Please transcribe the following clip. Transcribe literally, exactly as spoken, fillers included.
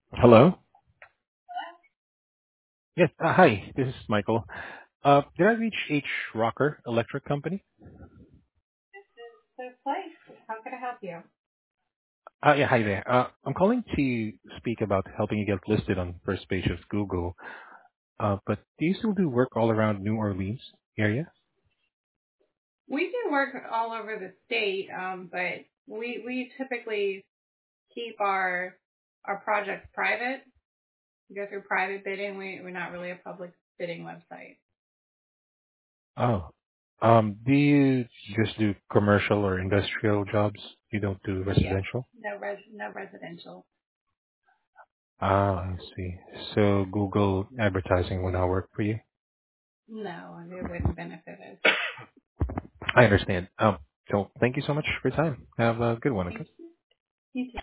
Hello? Yes. Uh, hi, this is Michael. Uh, did I reach H. Rocker Electric Company? The place. How can I help you? Uh, yeah, hi there. Uh, I'm calling to speak about helping you get listed on first page of Google. Uh, but do you still do work all around New Orleans area? We do work all over the state, um, but we we typically keep our our projects private. We go through private bidding. We we're not really a public bidding website. Oh. Um, do you just do commercial or industrial jobs? You don't do Yes. residential? No res no residential. Ah, I see. So Google advertising will not work for you? No, it wouldn't benefit us. I understand. Um, so thank you so much for your time. Have a good one, okay? Thank you. You too.